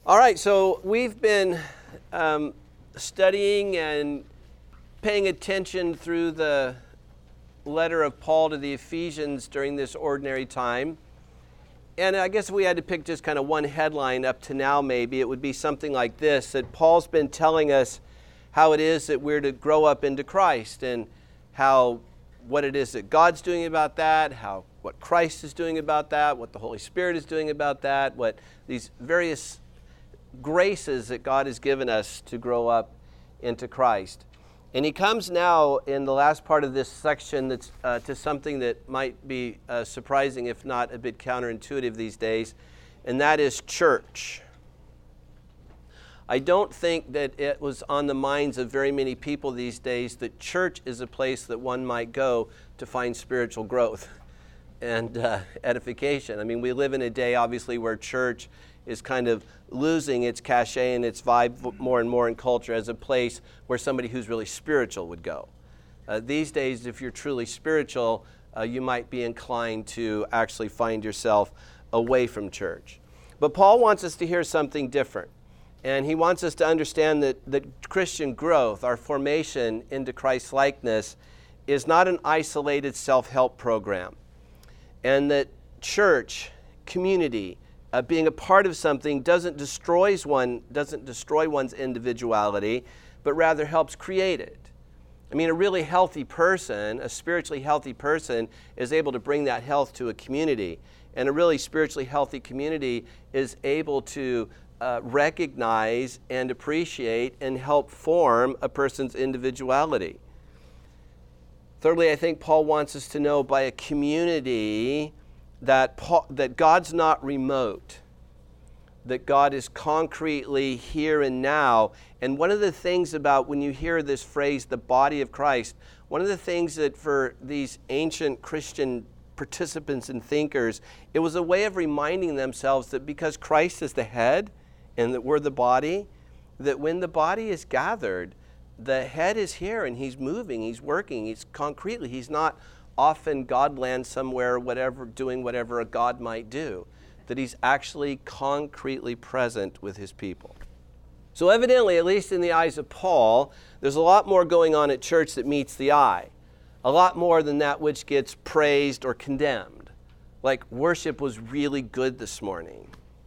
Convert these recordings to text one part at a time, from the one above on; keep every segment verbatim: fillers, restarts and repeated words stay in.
All right, so we've been um, studying and paying attention through the letter of Paul to the Ephesians during this ordinary time. And I guess if we had to pick just kind of one headline up to now, maybe it would be something like this, that Paul's been telling us how it is that we're to grow up into Christ and how what it is that God's doing about that, how what Christ is doing about that, what the Holy Spirit is doing about that, what these various graces that God has given us to grow up into Christ. And he comes now in the last part of this section that's uh, to something that might be uh, surprising, if not a bit counterintuitive these days, and that is church. I don't think that it was on the minds of very many people these days that church is a place that one might go to find spiritual growth and uh, edification. I mean, we live in a day, obviously, where church is kind of losing its cachet and its vibe more and more in culture as a place where somebody who's really spiritual would go. Uh, these days, if you're truly spiritual, uh, you might be inclined to actually find yourself away from church. But Paul wants us to hear something different. And he wants us to understand that, that Christian growth, our formation into Christ's likeness, is not an isolated self-help program. And that church, community, Uh, being a part of something doesn't destroys one doesn't destroy one's individuality, but rather helps create it. I mean, a really healthy person, a spiritually healthy person, is able to bring that health to a community, and a really spiritually healthy community is able to uh, recognize and appreciate and help form a person's individuality. Thirdly, I think Paul wants us to know by a community That, Paul, that God's not remote, that God is concretely here and now. And one of the things about when you hear this phrase, the body of Christ, one of the things that for these ancient Christian participants and thinkers, it was a way of reminding themselves that because Christ is the head and that we're the body, that when the body is gathered, the head is here and he's moving, he's working, he's concretely, he's not often God lands somewhere, whatever, doing whatever a God might do, that he's actually concretely present with his people. So evidently, at least in the eyes of Paul, there's a lot more going on at church that meets the eye, a lot more than that which gets praised or condemned. Like, worship was really good this morning.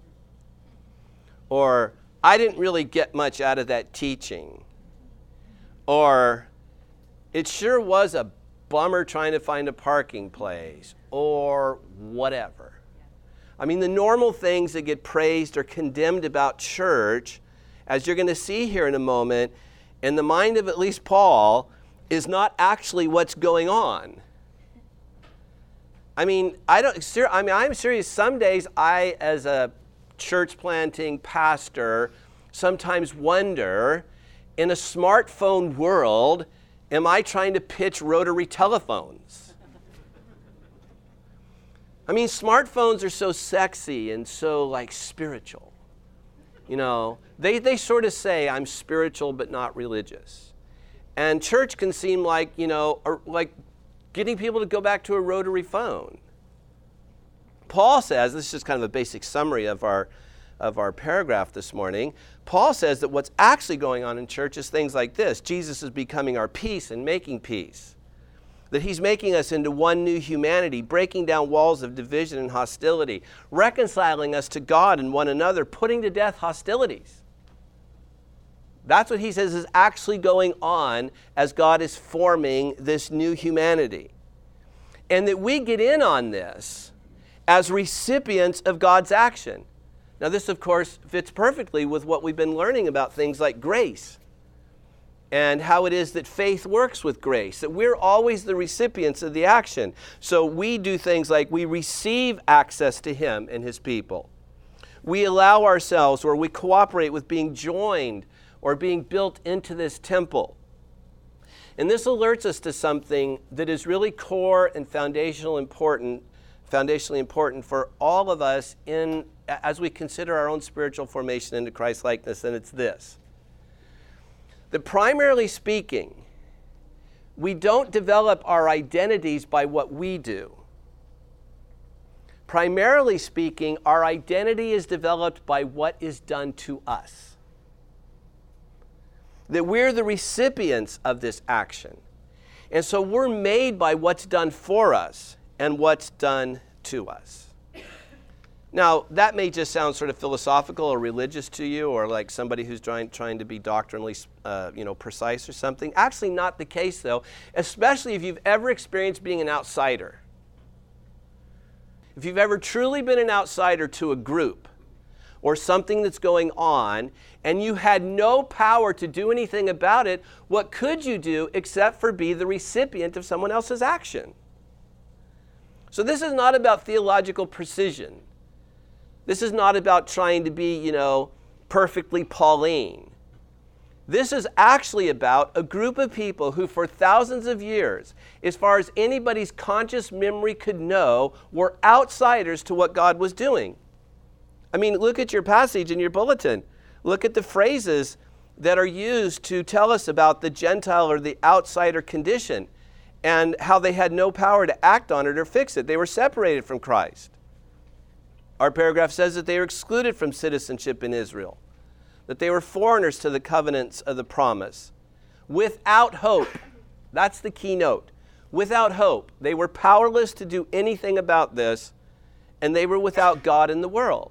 Or, I didn't really get much out of that teaching. Or, it sure was a bummer trying to find a parking place, or whatever. I mean, the normal things that get praised or condemned about church, as you're going to see here in a moment, in the mind of at least Paul, is not actually what's going on. I mean, I don't. I mean, I'm serious. Some days I, as a church planting pastor, sometimes wonder, in a smartphone world, am I trying to pitch rotary telephones? I mean, smartphones are so sexy and so, like, spiritual. You know, they, they sort of say, I'm spiritual but not religious. And church can seem like, you know, or like getting people to go back to a rotary phone. Paul says, this is just kind of a basic summary of our of our paragraph this morning, Paul says that what's actually going on in church is things like this. Jesus is becoming our peace and making peace. That he's making us into one new humanity, breaking down walls of division and hostility, reconciling us to God and one another, putting to death hostilities. That's what he says is actually going on as God is forming this new humanity. And that we get in on this as recipients of God's action. Now, this, of course, fits perfectly with what we've been learning about things like grace and how it is that faith works with grace, that we're always the recipients of the action. So we do things like we receive access to him and his people. We allow ourselves, or we cooperate with being joined or being built into this temple. And this alerts us to something that is really core and foundational important, foundationally important for all of us in as we consider our own spiritual formation into Christ-likeness, and it's this. That primarily speaking, we don't develop our identities by what we do. primarily speaking, our identity is developed by what is done to us. That we're the recipients of this action. And so we're made by what's done for us and what's done to us. Now, that may just sound sort of philosophical or religious to you, or like somebody who's trying, trying to be doctrinally uh, you know, precise or something. Actually not the case, though, especially if you've ever experienced being an outsider. If you've ever truly been an outsider to a group or something that's going on, and you had no power to do anything about it, what could you do except for be the recipient of someone else's action? So this is not about theological precision. This is not about trying to be, you know, perfectly Pauline. This is actually about a group of people who for thousands of years, as far as anybody's conscious memory could know, were outsiders to what God was doing. I mean, look at your passage in your bulletin. Look at the phrases that are used to tell us about the Gentile or the outsider condition and how they had no power to act on it or fix it. They were separated from Christ. Our paragraph says that they were excluded from citizenship in Israel, that they were foreigners to the covenants of the promise, without hope. That's the keynote. Without hope. They were powerless to do anything about this, and they were without God in the world.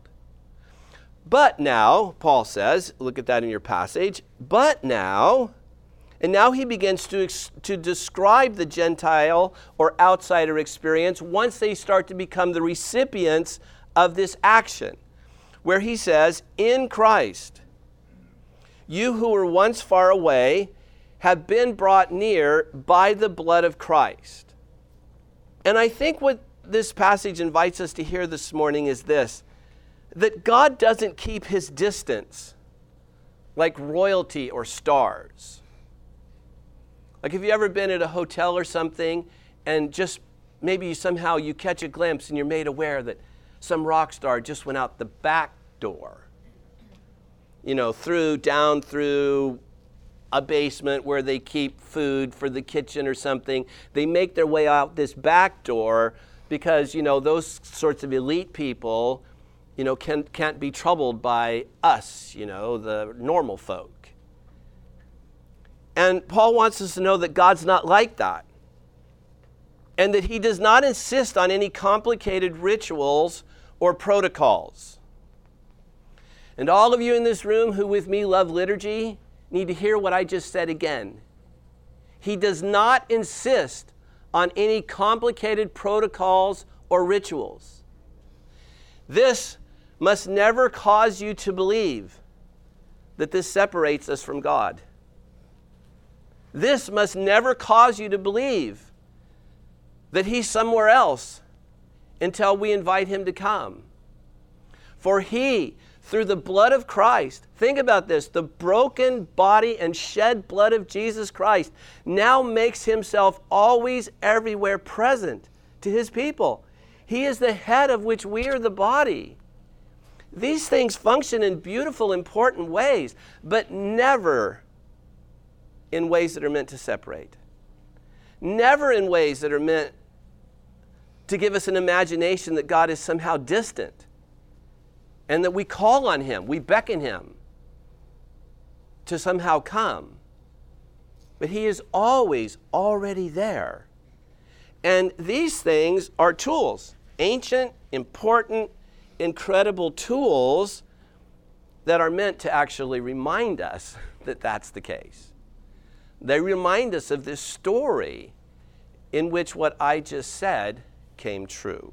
But now, Paul says, look at that in your passage, but now, and now he begins to, to describe the Gentile or outsider experience once they start to become the recipients of this action, where he says, in Christ, you who were once far away have been brought near by the blood of Christ. And I think what this passage invites us to hear this morning is this, that God doesn't keep his distance like royalty or stars. Like, have you ever been at a hotel or something and just maybe somehow you catch a glimpse and you're made aware that some rock star just went out the back door, you know, through, down through a basement where they keep food for the kitchen or something. They make their way out this back door because, you know, those sorts of elite people, you know, can, can't be troubled by us, you know, the normal folk. And Paul wants us to know that God's not like that. And that he does not insist on any complicated rituals or protocols. And all of you in this room who with me love liturgy need to hear what I just said again. He does not insist on any complicated protocols or rituals. This must never cause you to believe that this separates us from God. This must never cause you to believe that he's somewhere else until we invite him to come. For he, through the blood of Christ, think about this, the broken body and shed blood of Jesus Christ now makes himself always everywhere present to his people. He is the head of which we are the body. These things function in beautiful, important ways, but never in ways that are meant to separate. Never in ways that are meant to give us an imagination that God is somehow distant and that we call on him, we beckon him to somehow come. But he is always already there. And these things are tools, ancient, important, incredible tools that are meant to actually remind us that that's the case. They remind us of this story in which what I just said came true.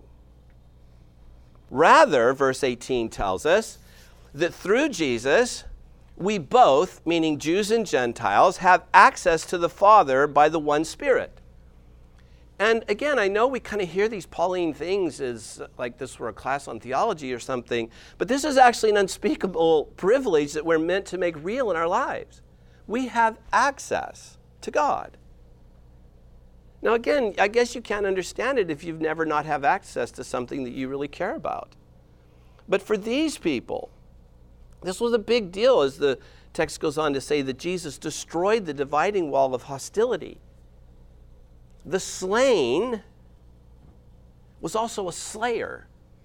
Rather, verse eighteen tells us that through Jesus, we both, meaning Jews and Gentiles, have access to the Father by the one Spirit. And again, I know we kind of hear these Pauline things as like this were a class on theology or something, but this is actually an unspeakable privilege that we're meant to make real in our lives. We have access to God. Now again, I guess you can't understand it if you've never not have access to something that you really care about. But for these people, this was a big deal, as the text goes on to say that Jesus destroyed the dividing wall of hostility. The slain was also a slayer.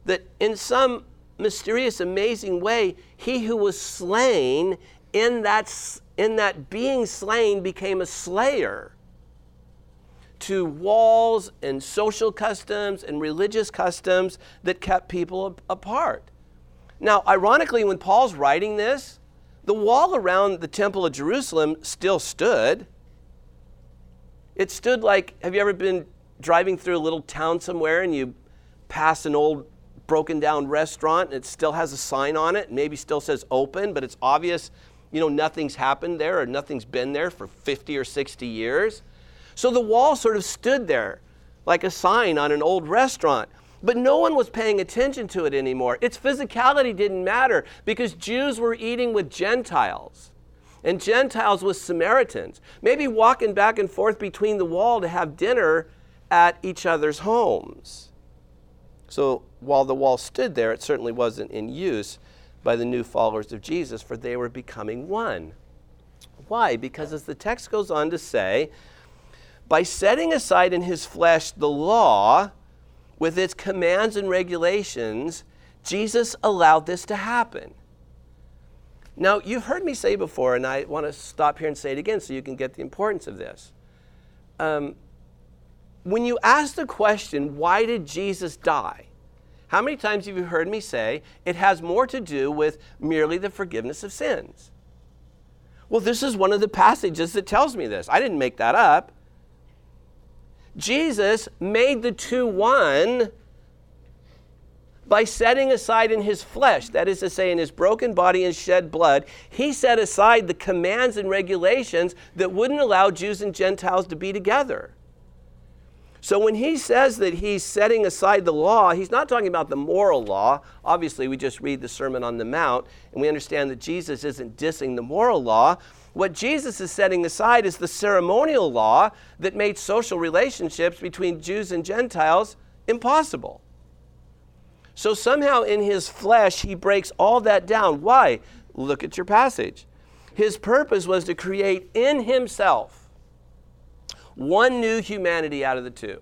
that in some mysterious, amazing way, he who was slain in that, in that being slain became a slayer to walls and social customs and religious customs that kept people apart. Now, ironically, when Paul's writing this, the wall around the Temple of Jerusalem still stood. It stood like, have you ever been driving through a little town somewhere and you pass an old broken down restaurant and it still has a sign on it, maybe still says open, but it's obvious, you know, nothing's happened there or nothing's been there for fifty or sixty years. So the wall sort of stood there like a sign on an old restaurant, but no one was paying attention to it anymore. Its physicality didn't matter because Jews were eating with Gentiles and Gentiles with Samaritans, maybe walking back and forth between the wall to have dinner at each other's homes. So while the wall stood there, it certainly wasn't in use by the new followers of Jesus, for they were becoming one. Why? Because as the text goes on to say, by setting aside in his flesh the law with its commands and regulations, Jesus allowed this to happen. Now, you've heard me say before, and I want to stop here and say it again so you can get the importance of this. Um, when you ask the question, why did Jesus die? How many times have you heard me say it has more to do with merely the forgiveness of sins? Well, this is one of the passages that tells me this. I didn't make that up. Jesus made the two one by setting aside in his flesh, that is to say, in his broken body and shed blood, he set aside the commands and regulations that wouldn't allow Jews and Gentiles to be together. So when he says that he's setting aside the law, he's not talking about the moral law. Obviously, we just read the Sermon on the Mount, and we understand that Jesus isn't dissing the moral law. What Jesus is setting aside is the ceremonial law that made social relationships between Jews and Gentiles impossible. So somehow in his flesh, he breaks all that down. Why? Look at your passage. His purpose was to create in himself one new humanity out of the two.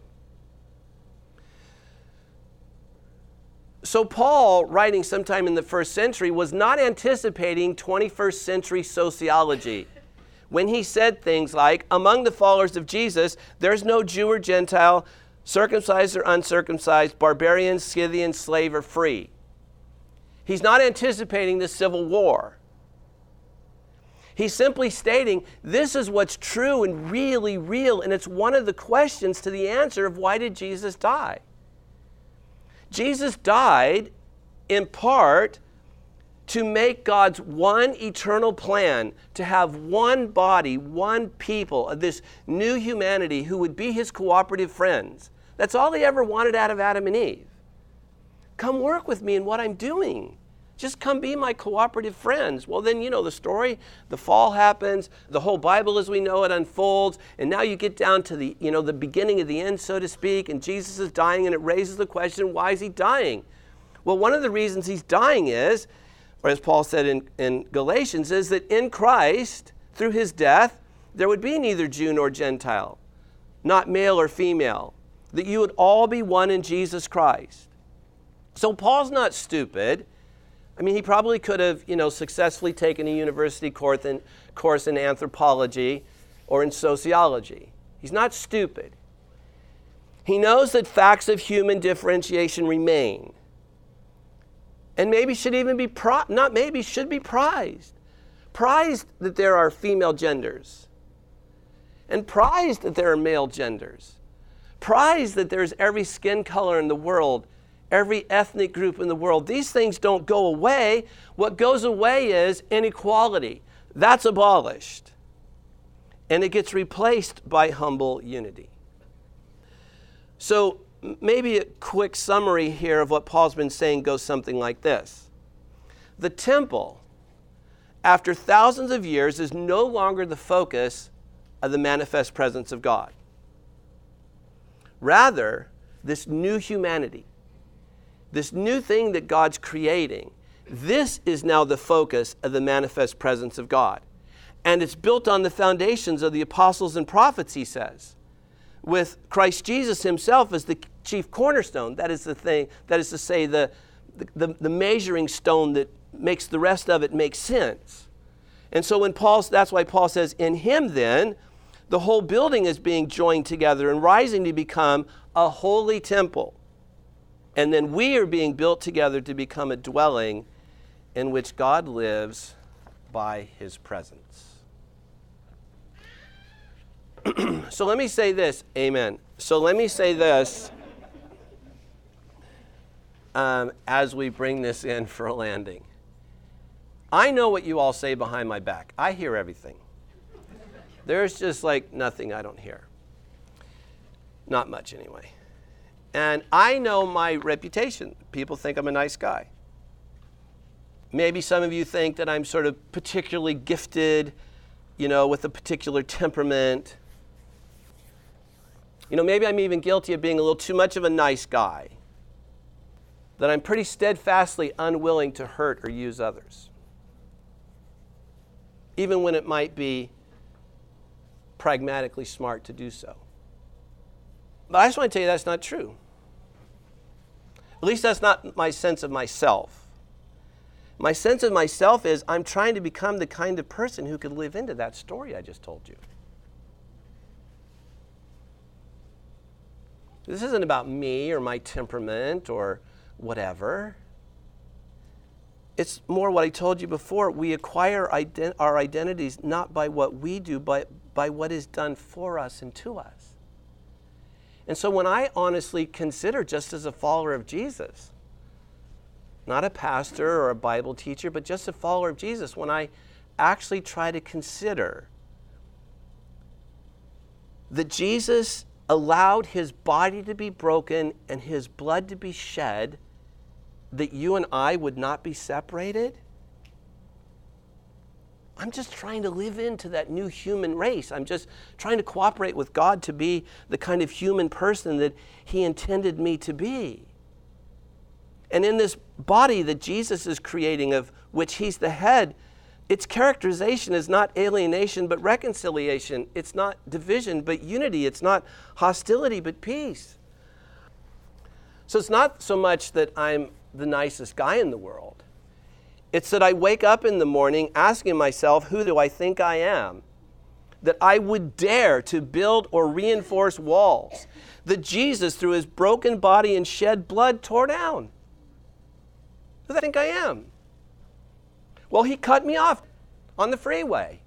So Paul, writing sometime in the first century, was not anticipating twenty-first century sociology when he said things like, among the followers of Jesus, there's no Jew or Gentile, circumcised or uncircumcised, barbarian, Scythian, slave, or free. He's not anticipating the civil war. He's simply stating this is what's true and really real, and it's one of the questions to the answer of why did Jesus die? Jesus died in part to make God's one eternal plan, to have one body, one people, this new humanity who would be his cooperative friends. That's all he ever wanted out of Adam and Eve. Come work with me in what I'm doing. Just come be my cooperative friends. Well, then you know the story. The fall happens. The whole Bible as we know it unfolds. And now you get down to the, you know, the beginning of the end, so to speak. And Jesus is dying, and it raises the question, why is he dying? Well, one of the reasons he's dying is, or as Paul said in, in Galatians, is that in Christ, through his death, there would be neither Jew nor Gentile, not male or female, that you would all be one in Jesus Christ. So Paul's not stupid. I mean, he probably could have, you know, successfully taken a university course in, course in anthropology or in sociology. He's not stupid. He knows that facts of human differentiation remain. And maybe should even be, pri- not maybe, should be prized. Prized that there are female genders. And prized that there are male genders. Prized that there's every skin color in the world, every ethnic group in the world. These things don't go away. What goes away is inequality. That's abolished. And it gets replaced by humble unity. So maybe a quick summary here of what Paul's been saying goes something like this. The temple, after thousands of years, is no longer the focus of the manifest presence of God. Rather, this new humanity, this new thing that God's creating, this is now the focus of the manifest presence of God. And it's built on the foundations of the apostles and prophets, he says. with Christ Jesus himself as the chief cornerstone. That is the thing, that is to say, the, the, the measuring stone that makes the rest of it make sense. And so when Paul, that's why Paul says, in him then, the whole building is being joined together and rising to become a holy temple. And then we are being built together to become a dwelling in which God lives by his presence. So let me say this, amen. So let me say this um, as we bring this in for a landing. I know what you all say behind my back. I hear everything. There's just like nothing I don't hear. Not much anyway. And I know my reputation. People think I'm a nice guy. Maybe some of you think that I'm sort of particularly gifted, you know, with a particular temperament. You know, maybe I'm even guilty of being a little too much of a nice guy. That I'm pretty steadfastly unwilling to hurt or use others. Even when it might be pragmatically smart to do so. But I just want to tell you that's not true. At least that's not my sense of myself. My sense of myself is I'm trying to become the kind of person who could live into that story I just told you. This isn't about me or my temperament or whatever. It's more what I told you before. We acquire ident- our identities not by what we do, but by what is done for us and to us. And so when I honestly consider, just as a follower of Jesus, not a pastor or a Bible teacher, but just a follower of Jesus, when I actually try to consider that Jesus allowed his body to be broken and his blood to be shed, that you and I would not be separated, I'm just trying to live into that new human race. I'm just trying to cooperate with God to be the kind of human person that he intended me to be. And in this body that Jesus is creating, of which he's the head, its characterization is not alienation, but reconciliation. It's not division, but unity. It's not hostility, but peace. So it's not so much that I'm the nicest guy in the world. It's that I wake up in the morning asking myself, who do I think I am? That I would dare to build or reinforce walls that Jesus, through his broken body and shed blood, tore down. Who do I think I am? Well, he cut me off on the freeway.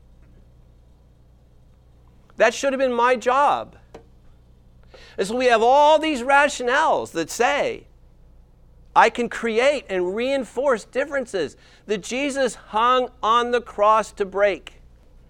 That should have been my job. And so we have all these rationales that say, I can create and reinforce differences that Jesus hung on the cross to break,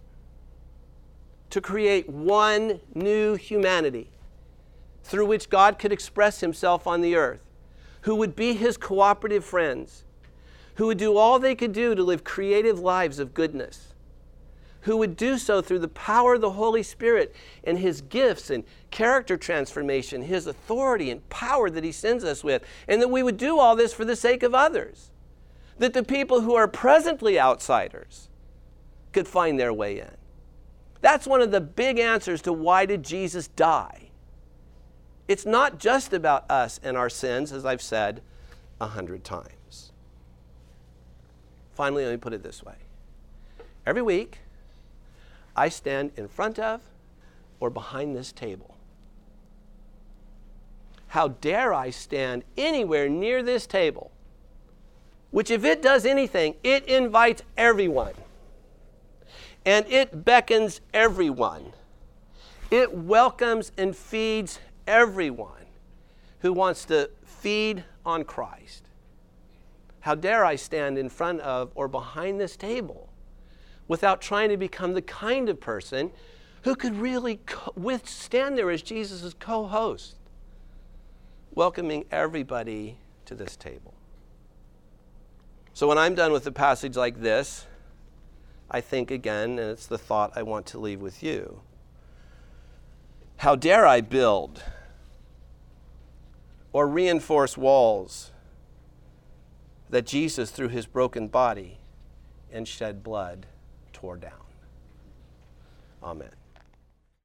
to create one new humanity through which God could express himself on the earth, who would be his cooperative friends, who would do all they could do to live creative lives of goodness, who would do so through the power of the Holy Spirit and his gifts and character transformation, his authority and power that he sends us with, and that we would do all this for the sake of others, that the people who are presently outsiders could find their way in. That's one of the big answers to why did Jesus die. It's not just about us and our sins, as I've said a hundred times. Finally, let me put it this way. Every week, I stand in front of or behind this table. How dare I stand anywhere near this table, which if it does anything, it invites everyone. And it beckons everyone. It welcomes and feeds everyone who wants to feed on Christ. How dare I stand in front of or behind this table without trying to become the kind of person who could really co- withstand there as Jesus' co-host, welcoming everybody to this table. So when I'm done with a passage like this, I think again, and it's the thought I want to leave with you. How dare I build or reinforce walls that Jesus, through his broken body and shed blood, tore down? Amen.